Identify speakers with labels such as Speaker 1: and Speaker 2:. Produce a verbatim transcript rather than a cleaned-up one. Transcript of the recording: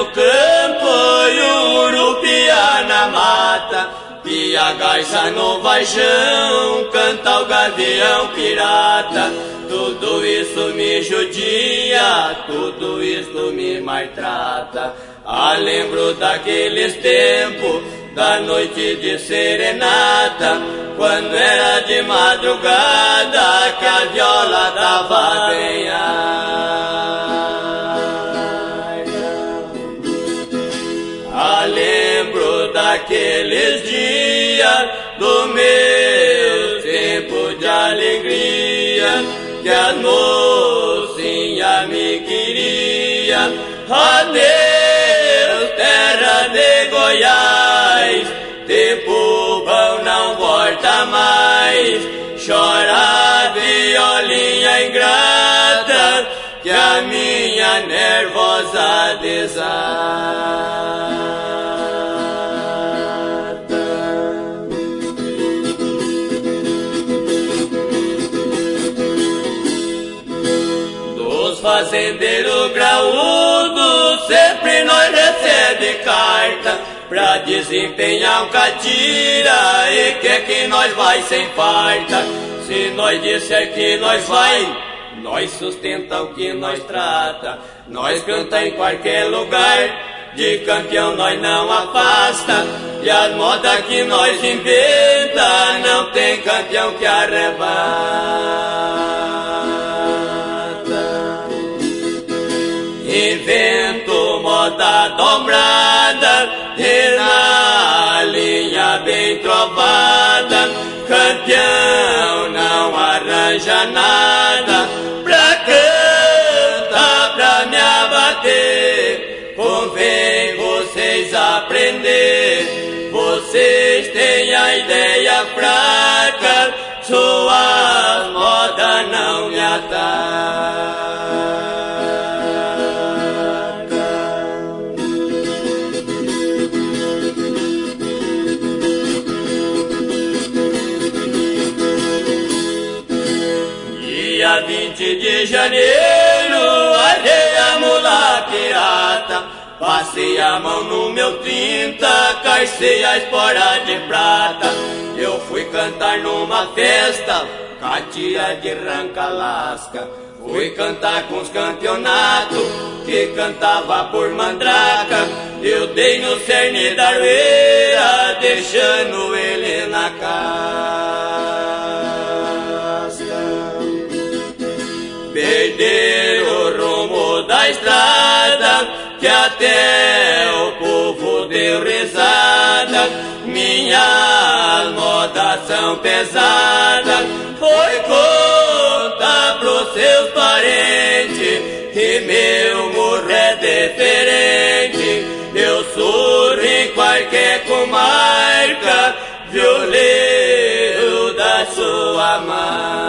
Speaker 1: no campo e o urupia na mata, e a garça no vaixão, canta o gavião pirata. Tudo isso me judia, tudo isso me maltrata. Ah, lembro daqueles tempos, da noite de serenata, quando era de madrugada, que a viola dava bem ah, lembro daqueles dias, do meu tempo de alegria, que a mocinha me queria. Adeus, terra de Goiás, tempo bom não volta mais. Chora, violinha ingrata, que a minha nervosa desata. Dos fazendeiros graúdos sempre nós recebe carta pra desempenhar um catira, e quer que nós vai sem farta. Se nós disser que nós vai, nós sustenta o que nós trata. Nós canta em qualquer lugar, de campeão nós não afasta, e as modas que nós inventa, não tem campeão que arrebata. Invento moda dobrada, e na linha bem trovada, campeão não arranja nada pra cantar, pra me abater. Convém vocês aprender, vocês têm a ideia fraca, suas modas não me atacam. Dia vinte de janeiro, achei a mula pirata, passei a mão no meu trinta, carcei a espora de prata. Eu fui cantar numa festa, catia de ranca-lasca, fui cantar com os campeonatos, que cantava por mandraca. Eu dei no cerne da arveira, deixando ele na casca. Perder o rumo da estrada, que até o povo deu risada. Minhas modas são pesadas, foi contar pros seus parentes que meu morro é diferente. Eu surro em qualquer comarca, violeiro da sua mãe.